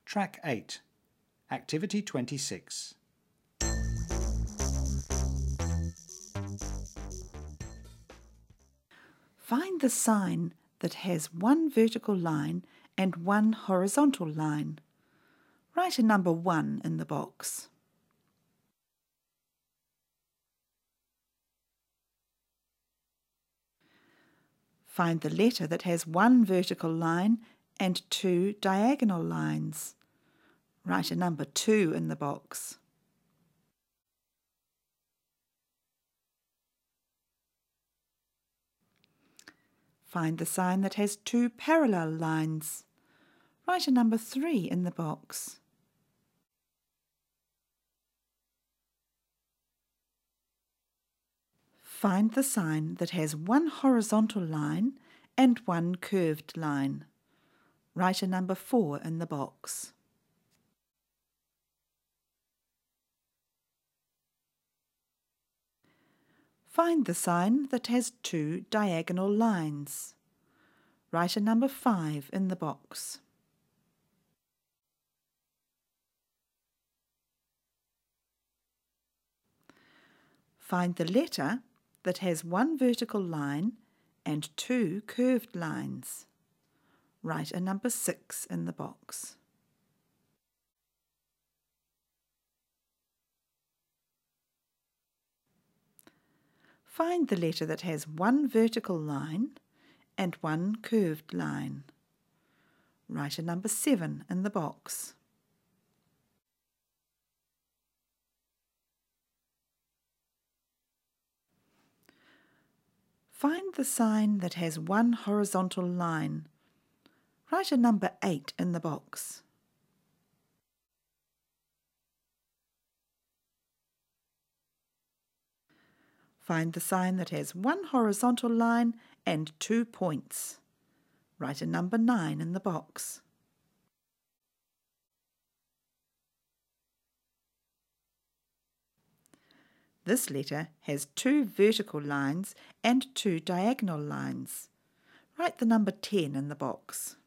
Track 8, Activity 26. Find the sign that has one vertical line and one horizontal line. Write a number 1 in the box. Find the letter that has one vertical line and 2 diagonal lines. Write a number 2 in the box. Find the sign that has 2 parallel lines. Write a number 3 in the box. Find the sign that has one horizontal line and one curved line. Write a number 4 in the box. Find the sign that has 2 diagonal lines. Write a number 5 in the box. Find the letter that has one vertical line and 2 curved lines. Write a number 6 in the box. Find the letter that has one vertical line and one curved line. Write a number 7 in the box. Find the sign that has one horizontal line. Write a number 8 in the box. Find the sign that has one horizontal line and 2 points. Write a number 9 in the box. This letter has 2 vertical lines and 2 diagonal lines. Write the number 10 in the box.